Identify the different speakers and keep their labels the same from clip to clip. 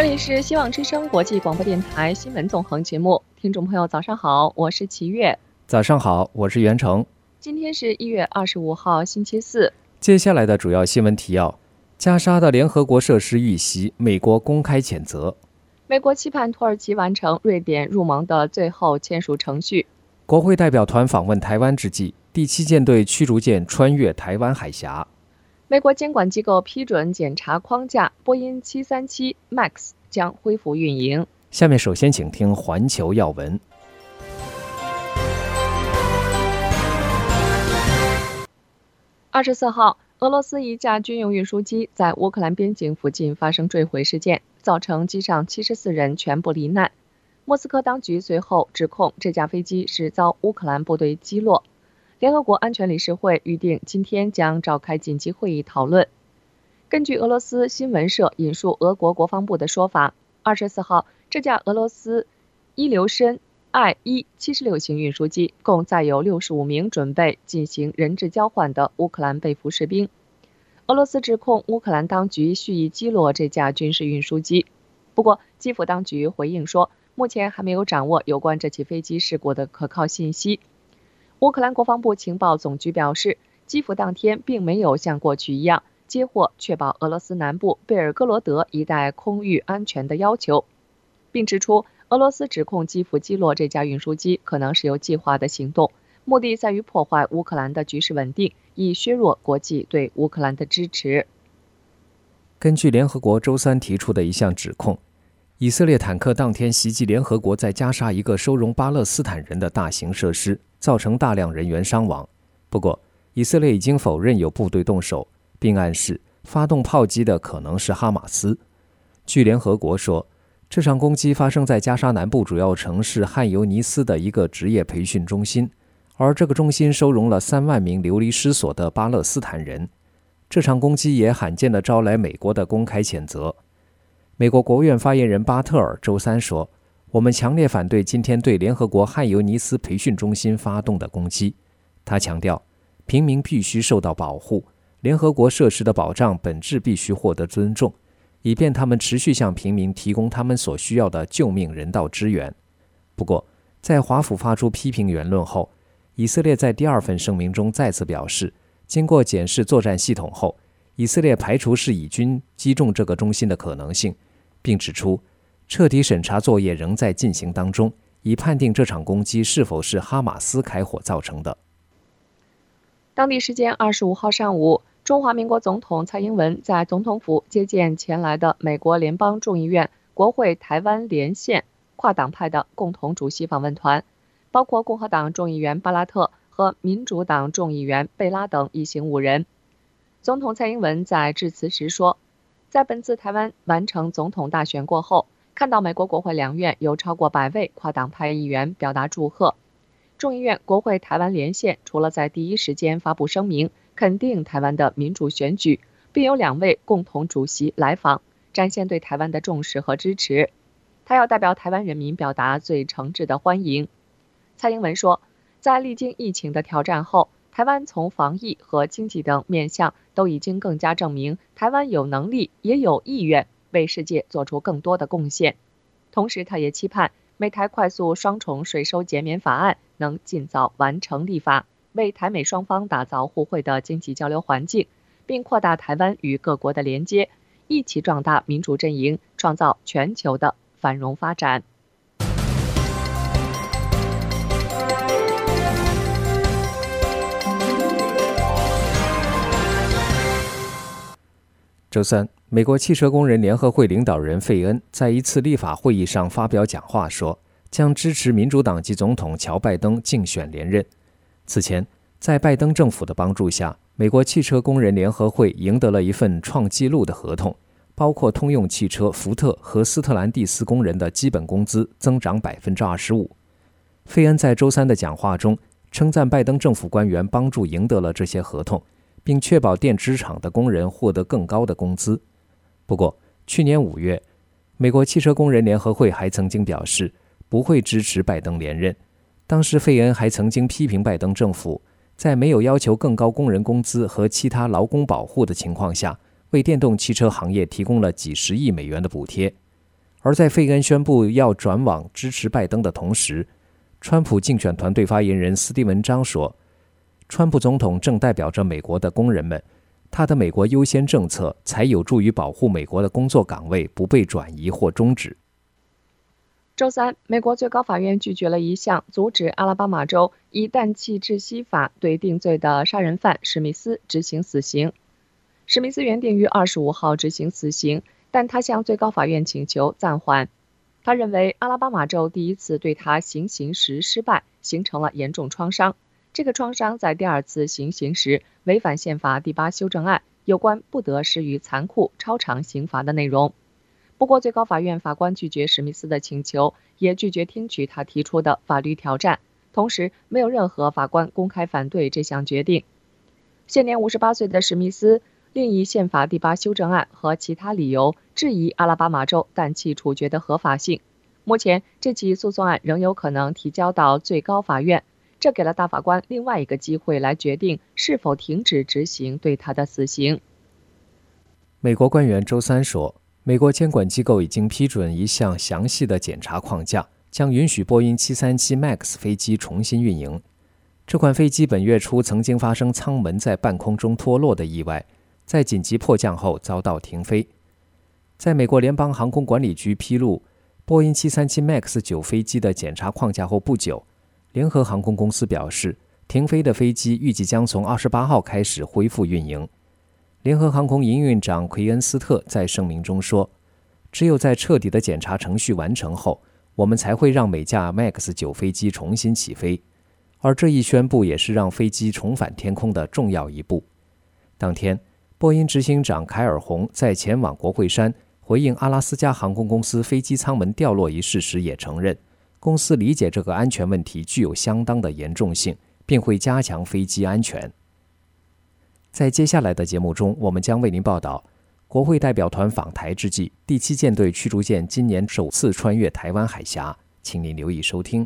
Speaker 1: 这里是希望之声国际广播电台新闻纵横节目，听众朋友早上好，我是齐月。
Speaker 2: 早上好，我是袁成。
Speaker 1: 今天是1月25号星期四。
Speaker 2: 接下来的主要新闻提要：加沙的联合国设施遇袭，美国公开谴责；
Speaker 1: 美国期盼土耳其完成瑞典入盟的最后签署程序；
Speaker 2: 国会代表团访问台湾之际，第7舰队驱逐舰穿越台湾海峡；
Speaker 1: 美国监管机构批准检查框架，波音737 MAX 将恢复运营。
Speaker 2: 下面首先请听环球要闻。
Speaker 1: 24号，俄罗斯一架军用运输机在乌克兰边境附近发生坠毁事件，造成机上74人全部罹难。莫斯科当局随后指控这架飞机是遭乌克兰部队击落。联合国安全理事会预定今天将召开紧急会议讨论。根据俄罗斯新闻社引述俄国国防部的说法，24号，这架俄罗斯伊留申I-76型运输机共载有65名准备进行人质交换的乌克兰被俘士兵。俄罗斯指控乌克兰当局蓄意击落这架军事运输机。不过，基辅当局回应说，目前还没有掌握有关这起飞机事故的可靠信息。乌克兰国防部情报总局表示，基辅当天并没有像过去一样接获确保俄罗斯南部贝尔格罗德一带空域安全的要求，并指出俄罗斯指控基辅击落这架运输机可能是有计划的行动，目的在于破坏乌克兰的局势稳定，以削弱国际对乌克兰的支持。
Speaker 2: 根据联合国周三提出的一项指控，以色列坦克当天袭击联合国在加沙一个收容巴勒斯坦人的大型设施，造成大量人员伤亡。不过，以色列已经否认有部队动手，并暗示发动炮击的可能是哈马斯。据联合国说，这场攻击发生在加沙南部主要城市汉尤尼斯的一个职业培训中心，而这个中心收容了3万名流离失所的巴勒斯坦人。这场攻击也罕见地招来美国的公开谴责。美国国务院发言人巴特尔周三说，我们强烈反对今天对联合国汉尤尼斯培训中心发动的攻击。他强调，平民必须受到保护，联合国设施的保障本质必须获得尊重，以便他们持续向平民提供他们所需要的救命人道支援。不过，在华府发出批评言论后，以色列在第2份声明中再次表示，经过检视作战系统后，以色列排除是以军击中这个中心的可能性，并指出彻底审查作业仍在进行当中，以判定这场攻击是否是哈马斯开火造成的。
Speaker 1: 当地时间25号上午，中华民国总统蔡英文在总统府接见前来的美国联邦众议院国会台湾连线跨党派的共同主席访问团，包括共和党众议员巴拉特和民主党众议员贝拉等一行5人。总统蔡英文在致辞时说，在本次台湾完成总统大选过后，看到美国国会两院有超过100位跨党派议员表达祝贺。众议院国会台湾连线除了在第一时间发布声明肯定台湾的民主选举，并有2位共同主席来访，展现对台湾的重视和支持。他要代表台湾人民表达最诚挚的欢迎。蔡英文说，在历经疫情的挑战后，台湾从防疫和经济等面向都已经更加证明台湾有能力也有意愿为世界做出更多的贡献。同时，他也期盼美台快速双重税收减免法案能尽早完成立法，为台美双方打造互惠的经济交流环境，并扩大台湾与各国的连接，一起壮大民主阵营，创造全球的繁荣发展。
Speaker 2: 周三，美国汽车工人联合会领导人费恩在一次立法会议上发表讲话说，将支持民主党籍总统乔拜登竞选连任。此前，在拜登政府的帮助下，美国汽车工人联合会赢得了一份创纪录的合同，包括通用汽车、福特和斯特兰蒂斯工人的基本工资增长 25%。费恩在周三的讲话中称赞拜登政府官员帮助赢得了这些合同，并确保电池厂的工人获得更高的工资。不过，去年5月，美国汽车工人联合会还曾经表示不会支持拜登连任。当时费恩还曾经批评拜登政府在没有要求更高工人工资和其他劳工保护的情况下，为电动汽车行业提供了几十亿美元的补贴。 而在费恩宣布要转往支持拜登的同时，川普竞选团队发言人斯蒂文·张说，川普总统正代表着美国的工人们，他的美国优先政策才有助于保护美国的工作岗位不被转移或终止。
Speaker 1: 周三，美国最高法院拒绝了一项阻止阿拉巴马州以氮气窒息法对定罪的杀人犯史密斯执行死刑。史密斯原定于25号执行死刑，但他向最高法院请求暂缓。他认为阿拉巴马州第一次对他行刑时失败，形成了严重创伤。这个创伤在第二次行刑时违反宪法第8修正案有关不得施予残酷、超长刑罚的内容。不过，最高法院法官拒绝史密斯的请求，也拒绝听取他提出的法律挑战。同时，没有任何法官公开反对这项决定。现年58岁的史密斯另以宪法第8修正案和其他理由质疑阿拉巴马州氮气处决的合法性。目前，这起诉讼案仍有可能提交到最高法院，这给了大法官另外一个机会来决定是否停止执行对他的死刑。
Speaker 2: 美国官员周三说，美国监管机构已经批准一项详细的检查框架，将允许波音737 MAX 飞机重新运营。这款飞机本月初曾经发生舱门在半空中脱落的意外，在紧急迫降后遭到停飞。在美国联邦航空管理局披露波音737 MAX 9飞机的检查框架后不久，联合航空公司表示，停飞的飞机预计将从28号开始恢复运营。联合航空营运长奎恩斯特在声明中说，只有在彻底的检查程序完成后，我们才会让每架 MAX 9飞机重新起飞，而这一宣布也是让飞机重返天空的重要一步。当天，波音执行长凯尔洪在前往国会山回应阿拉斯加航空公司飞机舱门掉落一事时也承认，公司理解这个安全问题具有相当的严重性，并会加强飞机安全。在接下来的节目中，我们将为您报道国会代表团访台之际，第7舰队驱逐舰今年首次穿越台湾海峡，请您留意收听。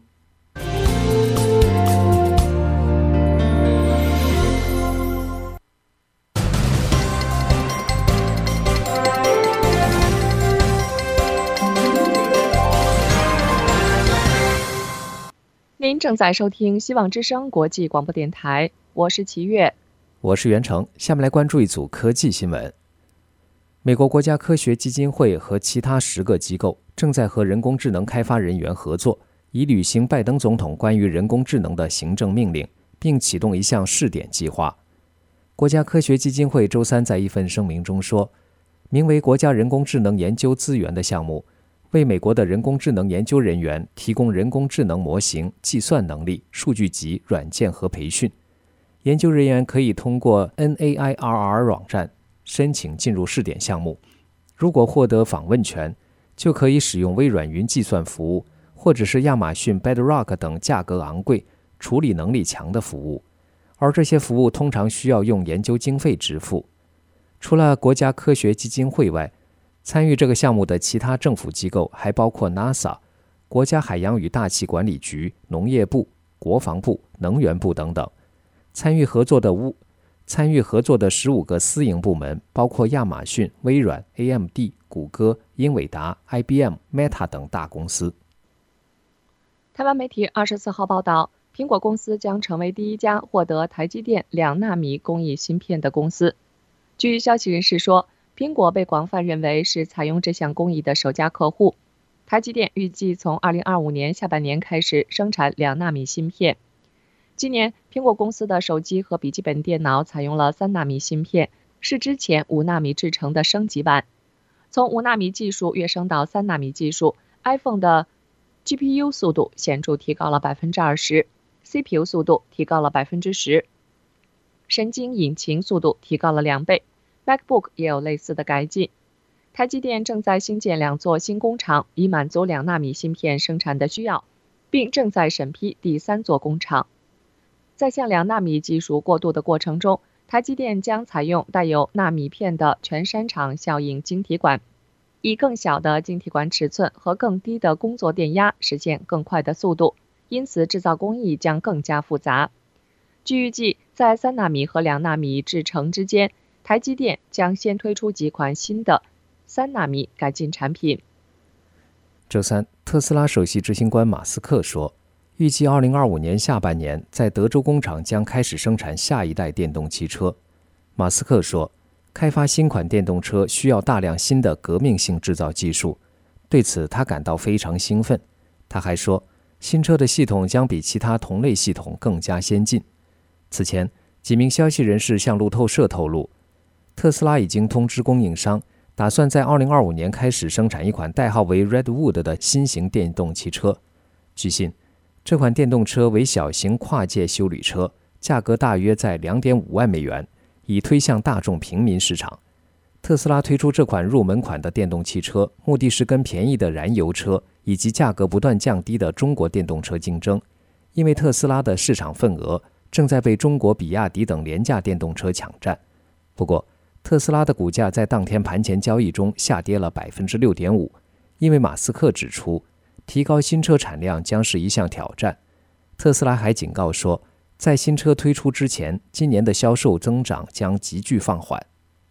Speaker 1: 您正在收听希望之声国际广播电台，我是齐月。
Speaker 2: 我是袁成，下面来关注一组科技新闻。美国国家科学基金会和其他10个机构正在和人工智能开发人员合作，以履行拜登总统关于人工智能的行政命令，并启动一项试点计划。国家科学基金会周三在一份声明中说，名为国家人工智能研究资源的项目，为美国的人工智能研究人员提供人工智能模型、计算能力、数据集、软件和培训。研究人员可以通过 NAIRR 网站申请进入试点项目，如果获得访问权，就可以使用微软云计算服务，或者是亚马逊 Bedrock 等价格昂贵、处理能力强的服务，而这些服务通常需要用研究经费支付。除了国家科学基金会外，参与这个项目的其他政府机构还包括 NASA、国家海洋与大气管理局、农业部、国防部、能源部等等。参与合作的15个私营部门包括亚马逊、微软、AMD、谷歌、英伟达、IBM、Meta 等大公司。
Speaker 1: 台湾媒体24号报道，苹果公司将成为第一家获得台积电2纳米工艺芯片的公司。据消息人士说，苹果被广泛认为是采用这项工艺的首家客户。台积电预计从2025年下半年开始生产2纳米芯片。今年，苹果公司的手机和笔记本电脑采用了3纳米芯片，是之前5纳米制成的升级版。从5纳米技术跃升到3纳米技术 ，iPhone 的 GPU 速度显著提高了20%，CPU 速度提高了10%，神经引擎速度提高了2倍。MacBook 也有类似的改进。台积电正在新建2座新工厂，以满足2纳米芯片生产的需要，并正在审批第3座工厂。在向2纳米技术过渡的过程中，台积电将采用带有纳米片的全擅长效应晶体管，以更小的晶体管尺寸和更低的工作电压实现更快的速度，因此制造工艺将更加复杂。据预计，在3纳米和2纳米制程之间，台积电将先推出几款新的3纳米改进产品。
Speaker 2: 周三，特斯拉首席执行官马斯克说，预计2025年下半年在德州工厂将开始生产下一代电动汽车。马斯克说，开发新款电动车需要大量新的革命性制造技术，对此他感到非常兴奋。他还说，新车的系统将比其他同类系统更加先进。此前，几名消息人士向路透社透露，特斯拉已经通知供应商，打算在2025年开始生产一款代号为 Redwood 的新型电动汽车。据悉，这款电动车为小型跨界休旅车，价格大约在2.5万美元，以推向大众平民市场。特斯拉推出这款入门款的电动汽车，目的是跟便宜的燃油车以及价格不断降低的中国电动车竞争，因为特斯拉的市场份额正在被中国比亚迪等廉价电动车抢占。不过，特斯拉的股价在当天盘前交易中下跌了 6.5%， 因为马斯克指出，提高新车产量将是一项挑战。特斯拉还警告说，在新车推出之前，今年的销售增长将急剧放缓。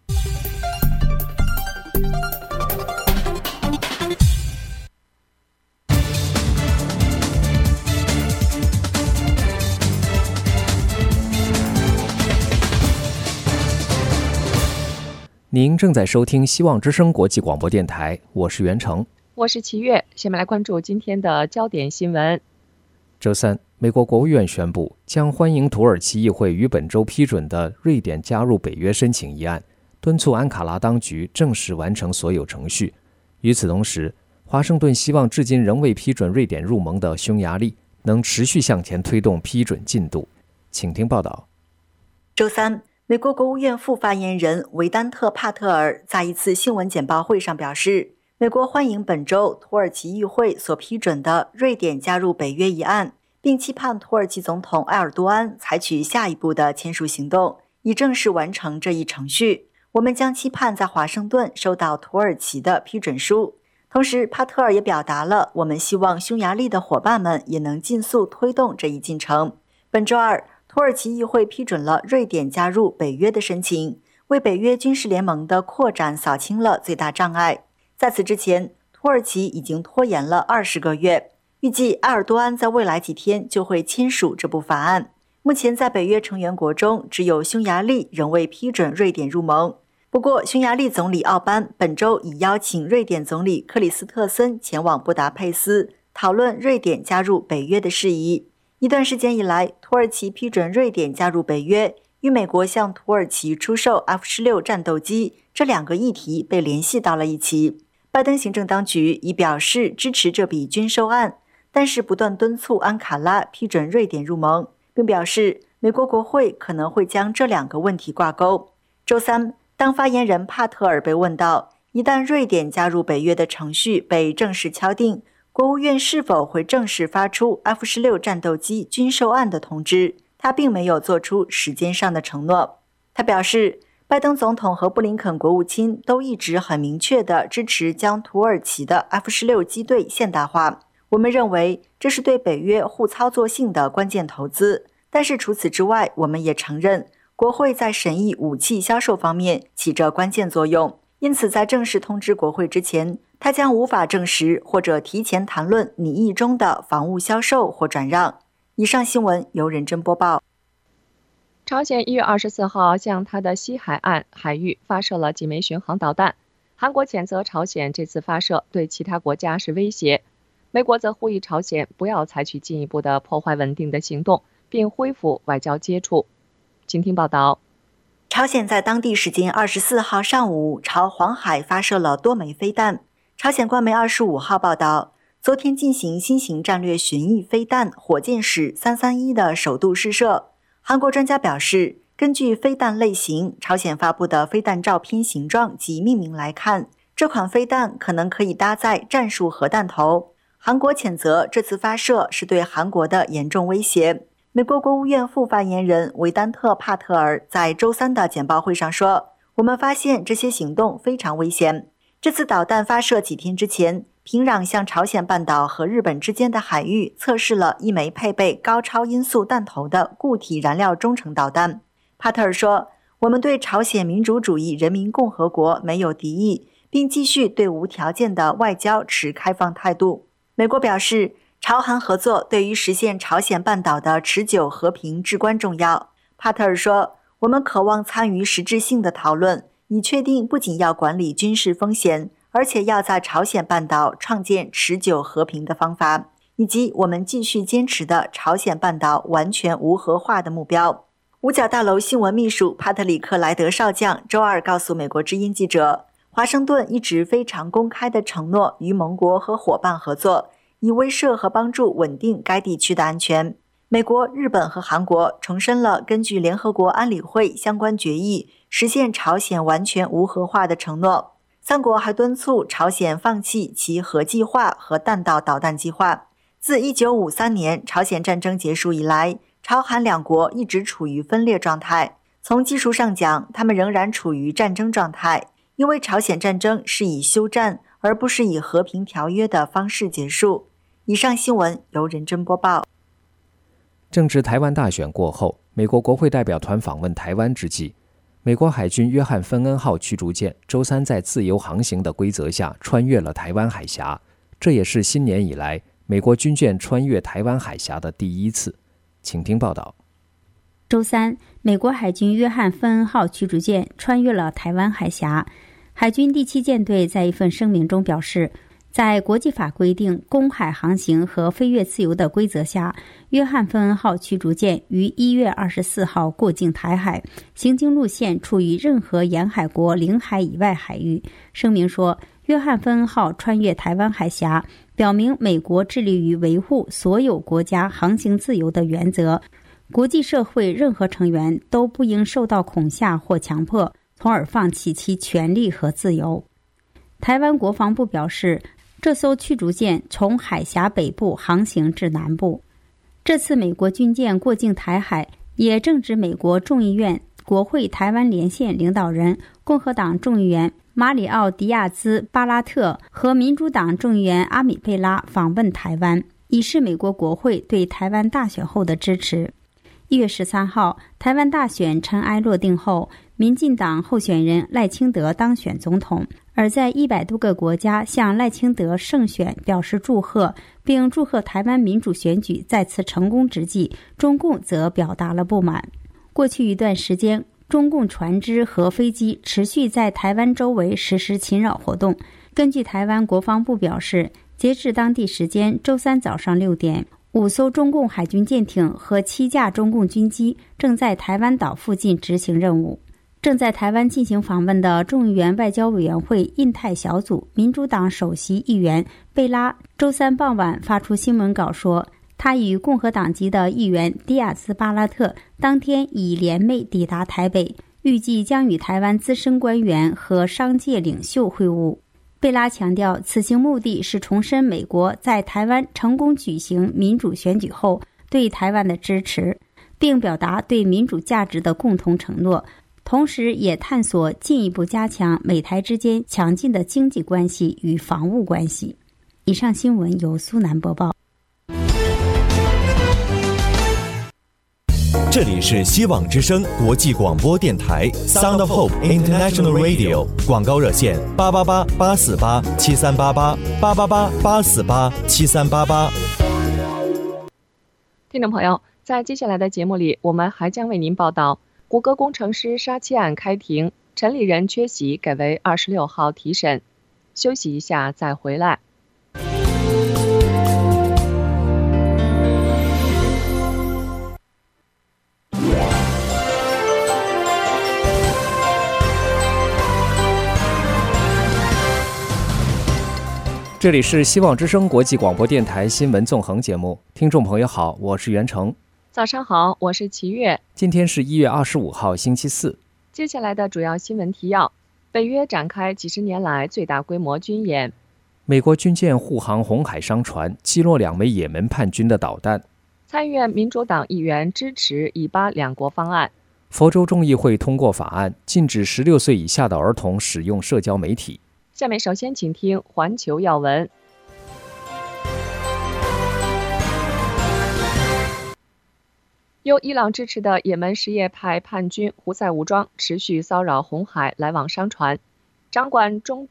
Speaker 2: 您正在收听希望之声国际广播电台，我是袁成，
Speaker 1: 我是齐月。下面来关注今天的焦点新闻。
Speaker 2: 周三，美国国务院宣布将欢迎土耳其议会于本周批准的瑞典加入北约申请议案，敦促安卡拉当局正式完成所有程序。与此同时，华盛顿希望至今仍未批准瑞典入盟的匈牙利能持续向前推动批准进度。请听报道。
Speaker 3: 周三，美国国务院副发言人维丹特·帕特尔在一次新闻简报会上表示，美国欢迎本周土耳其议会所批准的瑞典加入北约议案，并期盼土耳其总统埃尔多安采取下一步的签署行动，以正式完成这一程序。我们将期盼在华盛顿收到土耳其的批准书。同时，帕特尔也表达了我们希望匈牙利的伙伴们也能尽速推动这一进程。本周二，土耳其议会批准了瑞典加入北约的申请，为北约军事联盟的扩展扫清了最大障碍。在此之前，土耳其已经拖延了20个月，预计埃尔多安在未来几天就会签署这部法案。目前在北约成员国中，只有匈牙利仍未批准瑞典入盟。不过，匈牙利总理奥班本周已邀请瑞典总理克里斯特森前往布达佩斯，讨论瑞典加入北约的事宜。一段时间以来，土耳其批准瑞典加入北约，与美国向土耳其出售 F-16 战斗机这两个议题被联系到了一起。拜登行政当局已表示支持这笔军售案，但是不断敦促安卡拉批准瑞典入盟，并表示美国国会可能会将这两个问题挂钩。周三，当发言人帕特尔被问到，一旦瑞典加入北约的程序被正式敲定，国务院是否会正式发出 F-16 战斗机军售案的通知，他并没有做出时间上的承诺。他表示，拜登总统和布林肯国务卿都一直很明确地支持将土耳其的 F-16 机队现代化。我们认为这是对北约互操作性的关键投资，但是除此之外，我们也承认国会在审议武器销售方面起着关键作用。因此，在正式通知国会之前，他将无法证实或者提前谈论拟议中的防务销售或转让。以上新闻由任真播报。
Speaker 1: 朝鲜1月24号向它的西海岸海域发射了几枚巡航导弹。韩国谴责朝鲜这次发射对其他国家是威胁，美国则呼吁朝鲜不要采取进一步的破坏稳定的行动，并恢复外交接触。请听报道。
Speaker 3: 朝鲜在当地时间24号上午朝黄海发射了多枚飞弹。朝鲜官媒25号报道，昨天进行新型战略巡弋飞弹火箭矢331的首度试射。韩国专家表示，根据飞弹类型、朝鲜发布的飞弹照片形状及命名来看，这款飞弹可能可以搭载战术核弹头。韩国谴责这次发射是对韩国的严重威胁。美国国务院副发言人维丹特·帕特尔在周三的简报会上说，我们发现这些行动非常危险。这次导弹发射几天之前，平壤向朝鲜半岛和日本之间的海域测试了一枚配备高超音速弹头的固体燃料中程导弹。帕特尔说，我们对朝鲜民主主义人民共和国没有敌意， 并继续对无条件的外交持开放态度。美国表示，朝韩合作对于实现朝鲜半岛的持久和平至关重要。帕特尔说，我们渴望参与实质性的讨论，以确定不仅要管理军事风险，而且要在朝鲜半岛创建持久和平的方法，以及我们继续坚持的朝鲜半岛完全无核化的目标。五角大楼新闻秘书帕特里克·莱德少将周二告诉美国之音记者，华盛顿一直非常公开地承诺与盟国和伙伴合作，以威慑和帮助稳定该地区的安全。美国、日本和韩国重申了根据联合国安理会相关决议实现朝鲜完全无核化的承诺。三国还敦促朝鲜放弃其核计划和弹道导弹计划。自1953年朝鲜战争结束以来，朝韩两国一直处于分裂状态。从技术上讲，他们仍然处于战争状态，因为朝鲜战争是以休战而不是以和平条约的方式结束。以上新闻由任真播报。
Speaker 2: 正值台湾大选过后，美国国会代表团访问台湾之际，美国海军约翰芬恩号驱逐舰周三在自由航行的规则下穿越了台湾海峡，这也是新年以来美国军舰穿越台湾海峡的第一次。请听报道。
Speaker 4: 周三，美国海军约翰芬恩号驱逐舰穿越了台湾海峡。海军第7舰队在一份声明中表示，在国际法规定公海航行和飞越自由的规则下，约翰芬恩号驱逐舰于1月24号过境台海，行经路线处于任何沿海国领海以外海域。声明说，约翰芬恩号穿越台湾海峡，表明美国致力于维护所有国家航行自由的原则，国际社会任何成员都不应受到恐吓或强迫，从而放弃其权利和自由。台湾国防部表示，这艘驱逐舰从海峡北部航行至南部。这次美国军舰过境台海，也正值美国众议院国会台湾连线领导人共和党众议员马里奥·迪亚兹·巴拉特和民主党众议员阿米贝拉访问台湾，以示美国国会对台湾大选后的支持。1月13号，台湾大选尘埃落定后，民进党候选人赖清德当选总统，而在100多个国家向赖清德胜选表示祝贺，并祝贺台湾民主选举再次成功之际，中共则表达了不满。过去一段时间，中共船只和飞机持续在台湾周围实施侵扰活动。根据台湾国防部表示，截至当地时间周三早上6点，5艘中共海军舰艇和7架中共军机正在台湾岛附近执行任务。正在台湾进行访问的众议院外交委员会印太小组民主党首席议员贝拉周三傍晚发出新闻稿说，他与共和党籍的议员迪亚兹·巴拉特当天已联袂抵达台北，预计将与台湾资深官员和商界领袖会晤。贝拉强调，此行目的是重申美国在台湾成功举行民主选举后对台湾的支持，并表达对民主价值的共同承诺，同时也探索进一步加强美台之间强劲的经济关系与防务关系。以上新闻由苏南播报。
Speaker 5: 这里是希望之声国际广播电台 Sound of Hope International Radio， 广告热线888-848-7388，888-848-7388。
Speaker 1: 听众朋友，在接下来的节目里，我们还将为您报道谷歌工程师杀妻案开庭，陈立人缺席改为26号提审。休息一下再回来。
Speaker 2: 这里是希望之声国际广播电台新闻纵横节目，听众朋友好，我是袁成。
Speaker 1: 早上好，我是齐月。
Speaker 2: 今天是1月25号星期四。
Speaker 1: 接下来的主要新闻提要：北约展开几十年来最大规模军演；
Speaker 2: 美国军舰护航红海商船，击落2枚也门叛军的导弹；
Speaker 1: 参议院民主党议员支持以巴两国方案；
Speaker 2: 佛州众议会通过法案，禁止16岁以下的儿童使用社交媒体。
Speaker 1: 下面首先请听环球要闻。由伊朗支持的也门什叶派叛军胡塞武装持续骚扰红海来往商船。掌管中东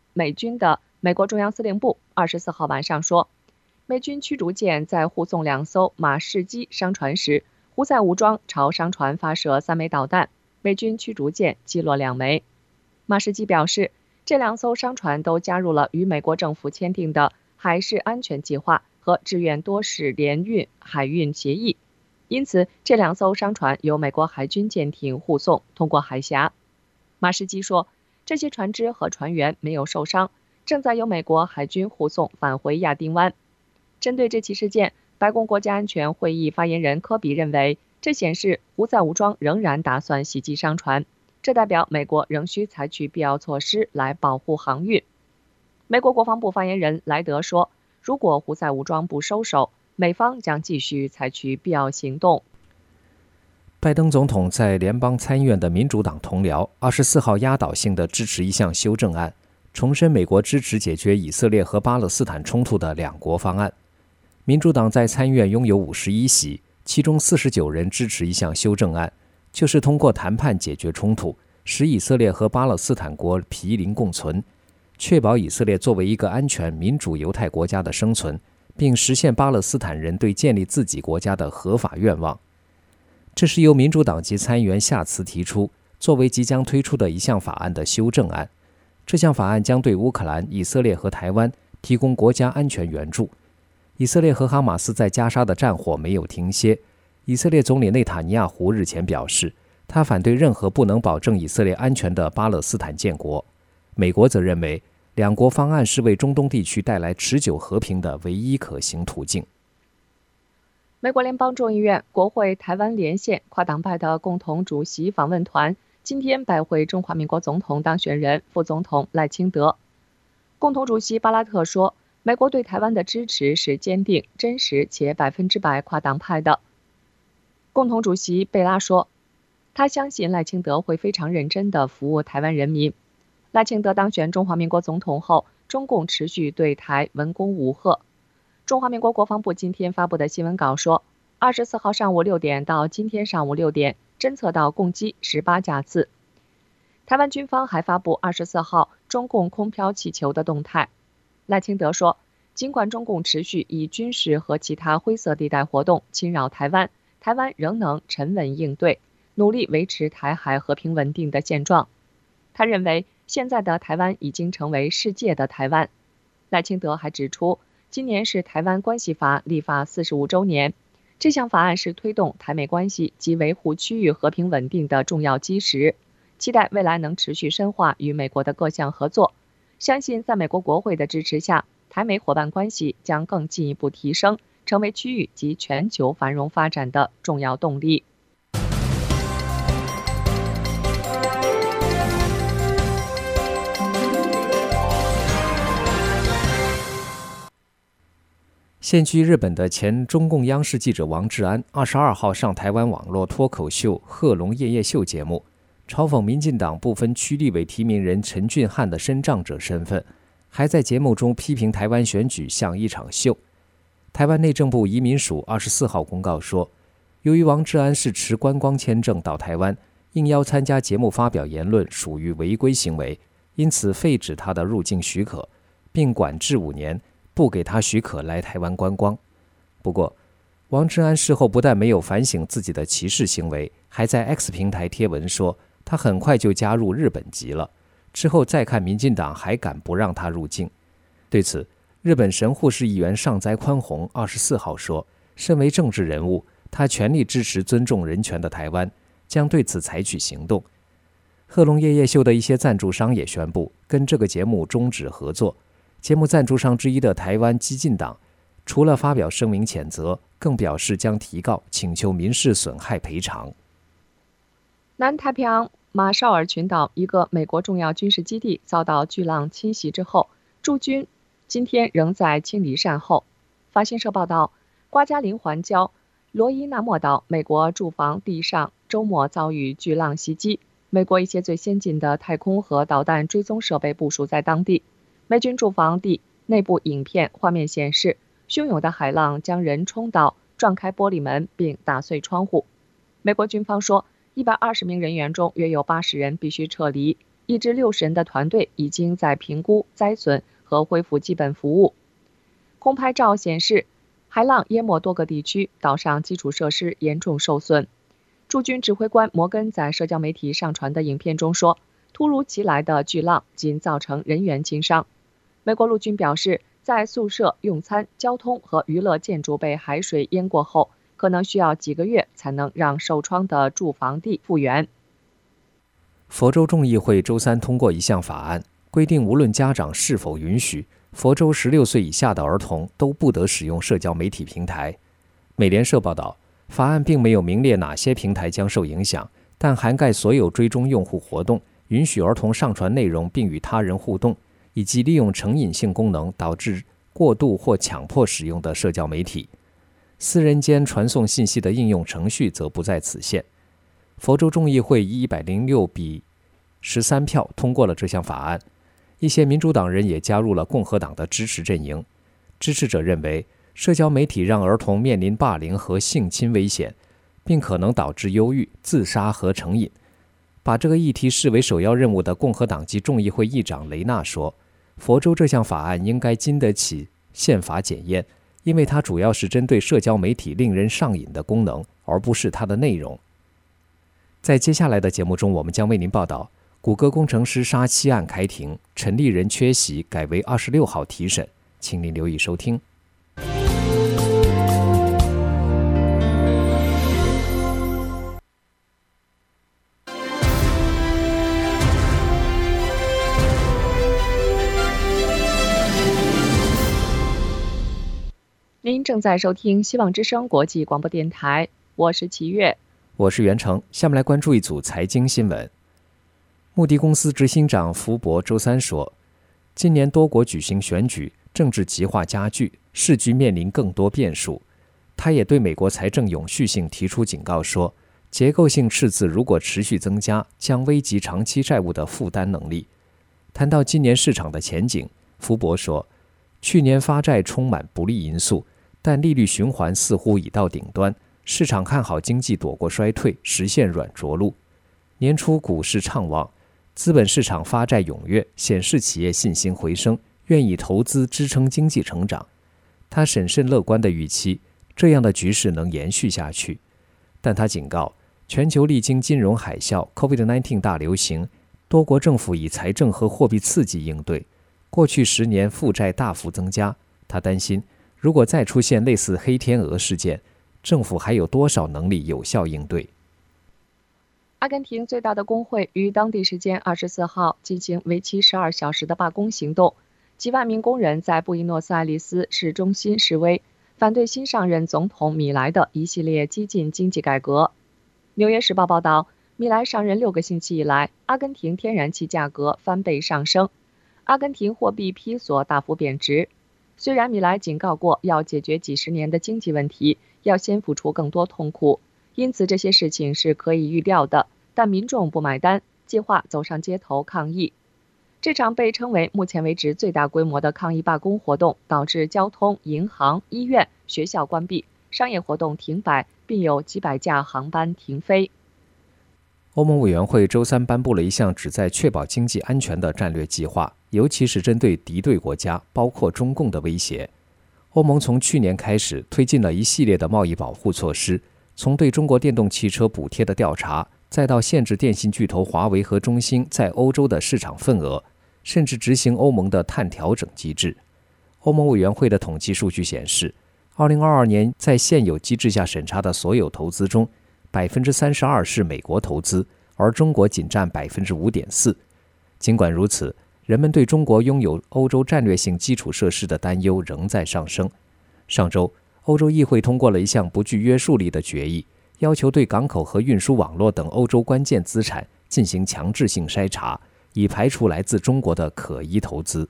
Speaker 1: 美军的美国中央司令部24号晚上说，美军驱逐舰在护送2艘马士基商船时，胡塞武装朝商船发射3枚导弹，美军驱逐舰击落2枚。马士基表示，这2艘商船都加入了与美国政府签订的海事安全计划和支援多式联运海运协议，因此这2艘商船由美国海军舰艇护送通过海峡。马士基说，这些船只和船员没有受伤，正在由美国海军护送返回亚丁湾。针对这起事件，白宫国家安全会议发言人科比认为，这显示胡塞武装仍然打算袭击商船，这代表美国仍需采取必要措施来保护航运。美国国防部发言人莱德说，如果胡塞武装不收手，美方将继续采取必要行动。
Speaker 2: 拜登总统在联邦参议院的民主党同僚24号压倒性地支持一项修正案，重申美国支持解决以色列和巴勒斯坦冲突的2国方案。民主党在参议院拥有51席，其中49人支持一项修正案，就是通过谈判解决冲突，使以色列和巴勒斯坦国毗邻共存，确保以色列作为一个安全民主犹太国家的生存，并实现巴勒斯坦人对建立自己国家的合法愿望。这是由民主党籍参议员夏茨提出，作为即将推出的一项法案的修正案。这项法案将对乌克兰、以色列和台湾提供国家安全援助。以色列和哈马斯在加沙的战火没有停歇。以色列总理内塔尼亚胡日前表示，他反对任何不能保证以色列安全的巴勒斯坦建国。美国则认为，2国方案是为中东地区带来持久和平的唯一可行途径。
Speaker 1: 美国联邦众议院国会台湾连线跨党派的共同主席访问团今天拜会中华民国总统当选人副总统赖清德。共同主席巴拉特说，美国对台湾的支持是坚定、真实且100%跨党派的。共同主席贝拉说，他相信赖清德会非常认真地服务台湾人民。赖清德当选中华民国总统后，中共持续对台文攻武吓。中华民国国防部今天发布的新闻稿说，24号上午6点到今天上午6点，侦测到共机18架次。台湾军方还发布24号中共空飘气球的动态。赖清德说，尽管中共持续以军事和其他灰色地带活动侵扰台湾，台湾仍能沉稳应对，努力维持台海和平稳定的现状。他认为，现在的台湾已经成为世界的台湾。赖清德还指出，今年是台湾关系法立法45周年，这项法案是推动台美关系及维护区域和平稳定的重要基石，期待未来能持续深化与美国的各项合作。相信在美国国会的支持下，台美伙伴关系将更进一步提升，成为区域及全球繁荣发展的重要动力。
Speaker 2: 现居日本的前中共央视记者王志安22号上台湾网络脱口秀《贺龙夜夜秀》节目，嘲讽民进党不分区立委提名人陈俊翰的身障者身份，还在节目中批评台湾选举像一场秀。台湾内政部移民署24号公告说，由于王志安是持观光签证到台湾，应邀参加节目发表言论属于违规行为，因此废止他的入境许可，并管制5年，不给他许可来台湾观光。不过，王志安事后不但没有反省自己的歧视行为，还在 X 平台贴文说，他很快就加入日本籍了，之后再看民进党还敢不让他入境。对此，日本神户市议员上斋宽宏24号说，身为政治人物，他全力支持尊重人权的台湾，将对此采取行动。贺龙夜夜秀的一些赞助商也宣布跟这个节目终止合作。节目赞助商之一的台湾基进党，除了发表声明谴责，更表示将提告请求民事损害赔偿。
Speaker 1: 南太平洋马绍尔群岛一个美国重要军事基地遭到巨浪侵袭之后，驻军今天仍在清理善后。法新社报道，瓜加林环礁罗伊纳莫岛美国驻防地上周末遭遇巨浪袭击，美国一些最先进的太空和导弹追踪设备部署在当地。美军驻防地内部影片画面显示，汹涌的海浪将人冲倒，撞开玻璃门并打碎窗户。美国军方说，120名人员中约有80人必须撤离， 1至60人的团队已经在评估灾损和恢复基本服务。空拍照显示，海浪淹没多个地区，岛上基础设施严重受损。驻军指挥官摩根在社交媒体上传的影片中说，突如其来的巨浪仅造成人员轻伤。美国陆军表示，在宿舍、用餐、交通和娱乐建筑被海水淹过后，可能需要几个月才能让受创的住房地复原。
Speaker 2: 佛州众议会周三通过一项法案，规定无论家长是否允许，佛州16岁以下的儿童都不得使用社交媒体平台。美联社报道，法案并没有明列哪些平台将受影响，但涵盖所有追踪用户活动，允许儿童上传内容并与他人互动，以及利用成瘾性功能导致过度或强迫使用的社交媒体。私人间传送信息的应用程序则不在此限。佛州众议会以106比13票通过了这项法案。一些民主党人也加入了共和党的支持阵营。支持者认为，社交媒体让儿童面临霸凌和性侵危险，并可能导致忧郁、自杀和成瘾。把这个议题视为首要任务的共和党籍众议会议长雷纳说，佛州这项法案应该经得起宪法检验，因为它主要是针对社交媒体令人上瘾的功能，而不是它的内容。在接下来的节目中，我们将为您报道谷歌工程师杀妻案开庭，陈立人缺席，改为26号提审，请您留意收听。
Speaker 1: 您正在收听希望之声国际广播电台，我是齐月，
Speaker 2: 我是袁成。下面来关注一组财经新闻。穆迪公司执行长福伯周三说，今年多国举行选举，政治极化加剧，时局面临更多变数。他也对美国财政永续性提出警告说，结构性赤字如果持续增加，将危及长期债务的负担能力。谈到今年市场的前景，福伯说，去年发债充满不利因素，但利率循环似乎已到顶端，市场看好经济躲过衰退，实现软着陆。年初股市畅旺，资本市场发债踊跃，显示企业信心回升，愿意投资支撑经济成长。他审慎乐观地预期，这样的局势能延续下去。但他警告，全球历经金融海啸、COVID-19 大流行，多国政府以财政和货币刺激应对，过去10年负债大幅增加。他担心，如果再出现类似黑天鹅事件，政府还有多少能力有效应对？
Speaker 1: 阿根廷最大的工会于当地时间24号进行为期12小时的罢工行动，几万名工人在布宜诺斯艾利斯市中心示威，反对新上任总统米莱的一系列激进经济改革。纽约时报报道，米莱上任6个星期以来，阿根廷天然气价格翻倍上升，阿根廷货币披索大幅贬值。虽然米莱警告过要解决几十年的经济问题，要先付出更多痛苦，因此这些事情是可以预料的，但民众不买单，计划走上街头抗议。这场被称为目前为止最大规模的抗议罢工活动，导致交通、银行、医院、学校关闭，商业活动停摆，并有几百架航班停飞。
Speaker 2: 欧盟委员会周三颁布了一项旨在确保经济安全的战略计划，尤其是针对敌对国家，包括中共的威胁。欧盟从去年开始推进了一系列的贸易保护措施，从对中国电动汽车补贴的调查，再到限制电信巨头华为和中兴在欧洲的市场份额，甚至执行欧盟的碳调整机制。欧盟委员会的统计数据显示，2022年在现有机制下审查的所有投资中，32%是美国投资，而中国仅占5.4%。尽管如此，人们对中国拥有欧洲战略性基础设施的担忧仍在上升。上周，欧洲议会通过了一项不具约束力的决议，要求对港口和运输网络等欧洲关键资产进行强制性筛查，以排除来自中国的可疑投资。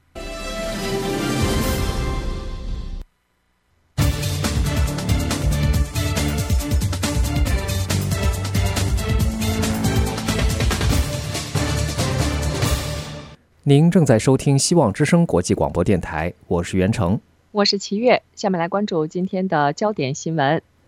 Speaker 2: 您正在收听希望之声国际广播电台，我是袁成，
Speaker 1: 我是齐月。下面来关注今天的焦点新闻。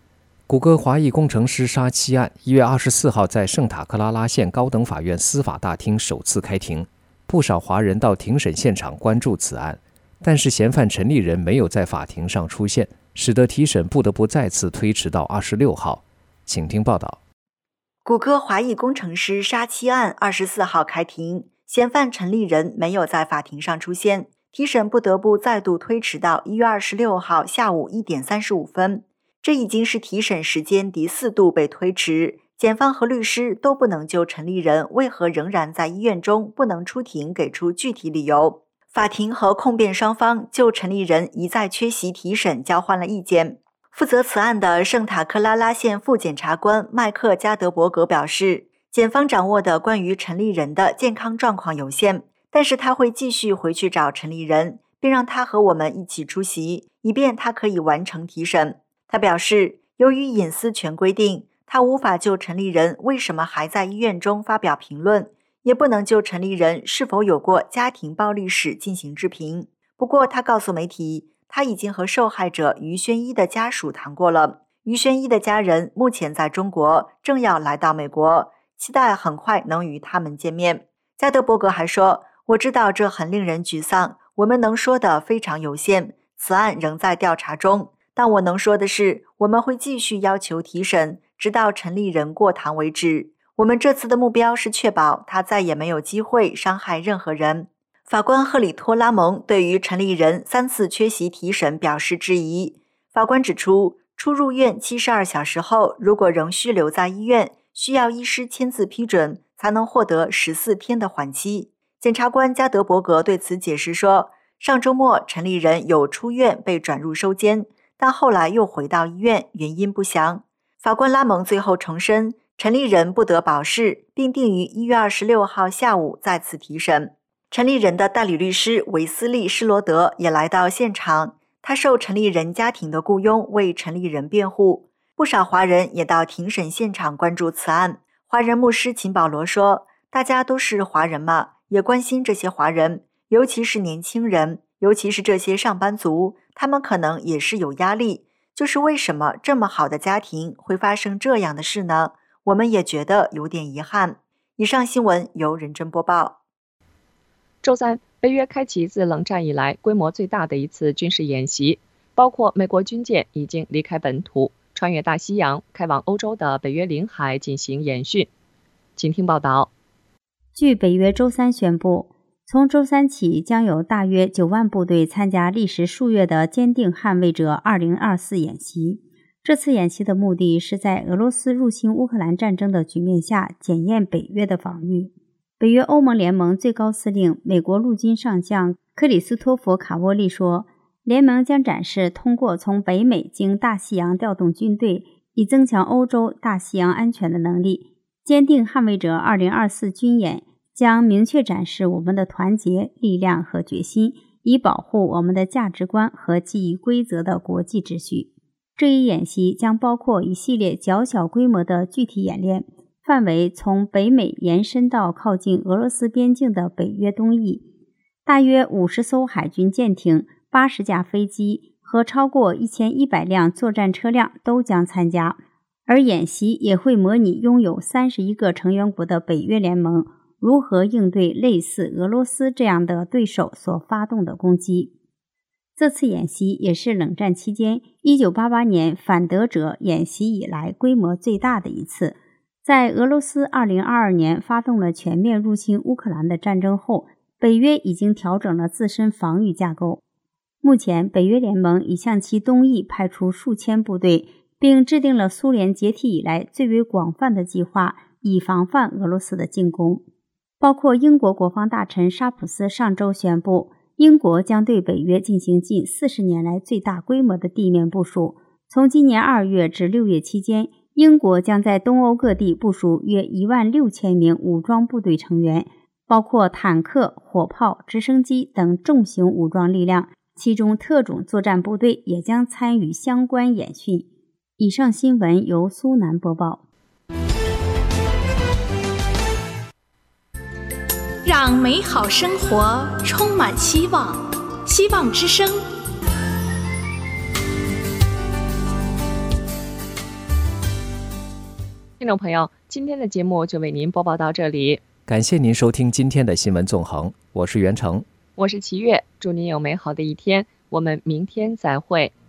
Speaker 2: 谷歌华裔工程师杀妻案1月24号在圣塔克拉拉县高等法院司法大厅首次开庭，不少华人到庭审现场关注此案，但是嫌犯陈立人没有在法庭上出现，使得提审不得不再次推迟到26号。请听报道。
Speaker 3: 谷歌华裔工程师杀妻案24号开庭，嫌犯陈立人没有在法庭上出现，提审不得不再度推迟到1月26号下午1点35分。这已经是提审时间第4度被推迟，检方和律师都不能就陈立人为何仍然在医院中不能出庭给出具体理由。法庭和控辩双方就陈立人一再缺席提审交换了意见。负责此案的圣塔克拉拉县副检察官麦克加德伯格表示，检方掌握的关于陈立人的健康状况有限，但是他会继续回去找陈立人，并让他和我们一起出席，以便他可以完成提审。他表示，由于隐私权规定，他无法就陈立人为什么还在医院中发表评论，也不能就陈立人是否有过家庭暴力史进行置评。不过他告诉媒体，他已经和受害者于宣一的家属谈过了，于宣一的家人目前在中国，正要来到美国，期待很快能与他们见面。加德伯格还说，我知道这很令人沮丧，我们能说的非常有限，此案仍在调查中，但我能说的是，我们会继续要求提审，直到陈立人过堂为止。我们这次的目标是确保他再也没有机会伤害任何人。法官赫里托拉蒙对于陈立人3次缺席提审表示质疑。法官指出，出入院72小时后，如果仍需留在医院，需要医师签字批准，才能获得14天的缓期。检察官加德伯格对此解释说，上周末陈立人有出院被转入收监，但后来又回到医院，原因不详。法官拉蒙最后重申，陈立人不得保释，并定于1月26号下午再次提审。陈立人的代理律师韦斯利·施罗德也来到现场，他受陈立人家庭的雇佣为陈立人辩护。不少华人也到庭审现场关注此案。华人牧师秦保罗说，大家都是华人嘛，也关心这些华人，尤其是年轻人，尤其是这些上班族，他们可能也是有压力，就是为什么这么好的家庭会发生这样的事呢？我们也觉得有点遗憾。以上新闻由任真播报。
Speaker 1: 周三，北约开启自冷战以来规模最大的一次军事演习，包括美国军舰已经离开本土，穿越大西洋，开往欧洲的北约领海进行演训。请听报道。
Speaker 4: 据北约周三宣布，从周三起将有大约9万部队参加历时数月的坚定捍卫者2024演习。这次演习的目的是在俄罗斯入侵乌克兰战争的局面下检验北约的防御。北约欧盟联盟最高司令美国陆军上将克里斯托弗·卡沃利说，联盟将展示通过从北美经大西洋调动军队，以增强欧洲大西洋安全的能力。坚定捍卫者2024军演将明确展示我们的团结、力量和决心，以保护我们的价值观和基于规则的国际秩序。这一演习将包括一系列较小规模的具体演练，范围从北美延伸到靠近俄罗斯边境的北约东翼。大约50艘海军舰艇、80架飞机和超过1100辆作战车辆都将参加，而演习也会模拟拥有31个成员国的北约联盟如何应对类似俄罗斯这样的对手所发动的攻击。这次演习也是冷战期间1988年反德者演习以来规模最大的一次。在俄罗斯2022年发动了全面入侵乌克兰的战争后，北约已经调整了自身防御架构。目前，北约联盟已向其东翼派出数千部队，并制定了苏联解体以来最为广泛的计划，以防范俄罗斯的进攻。包括英国国防大臣沙普斯上周宣布，英国将对北约进行近40年来最大规模的地面部署。从今年2月至6月期间，英国将在东欧各地部署约16000名武装部队成员，包括坦克、火炮、直升机等重型武装力量，其中特种作战部队也将参与相关演训。以上新闻由苏南播报。
Speaker 6: 让美好生活充满希望，希望之声。
Speaker 1: 听众朋友，今天的节目就为您播报到这里，
Speaker 2: 感谢您收听今天的新闻纵横，我是袁成，
Speaker 1: 我是齐月，祝您有美好的一天，我们明天再会。